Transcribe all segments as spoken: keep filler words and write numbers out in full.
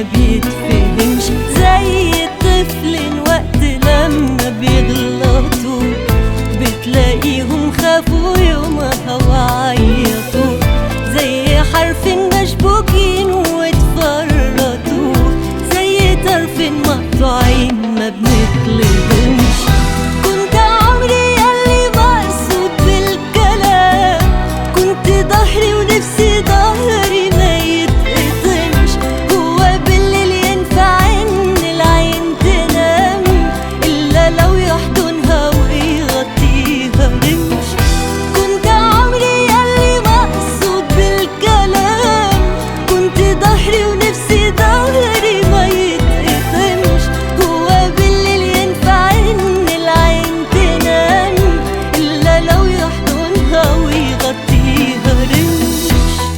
بيتفهمش، زي الطفلين وقت لما بيغلطوا بتلاقيهم خافوا يومها وعيطوا، زي حرف مشبوكين واتفرطوا، زي طرف مقطوعين ما بنطلبهمش. كنت عمري ياللي مقصود بالكلام، كنت ضهري ونفسي ضهري ما يتقطمش. هو بالليل ينفع ان العين تنام الا لو يحضنها ويغطيها رمش. كنت عمري ياللي مقصود بالكلام، كنت ضهري ونفسي ضهري ما يتقطمش. هو بالليل ينفع ان العين تنام الا لو يحضنها ويغطيها رمش.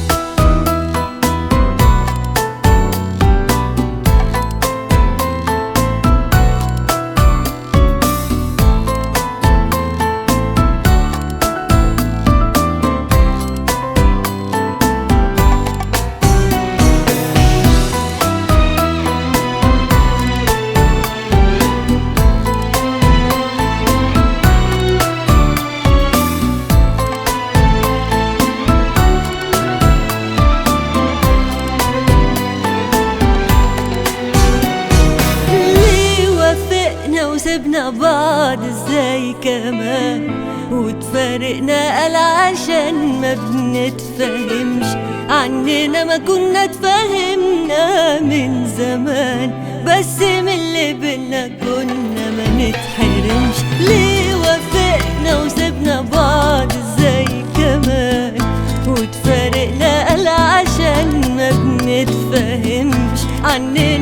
وسبنا بعض ازاي كمان وتفارقنا قال عشان ما بنتفهمش. عننا ما كنا اتفهمنا من زمان، بس من اللي بينا كنا ما نتحرمش. ليه وافقنا وسبنا بعض ازاي كمان وتفارقنا قال عشان ما بنتفهمش. عننا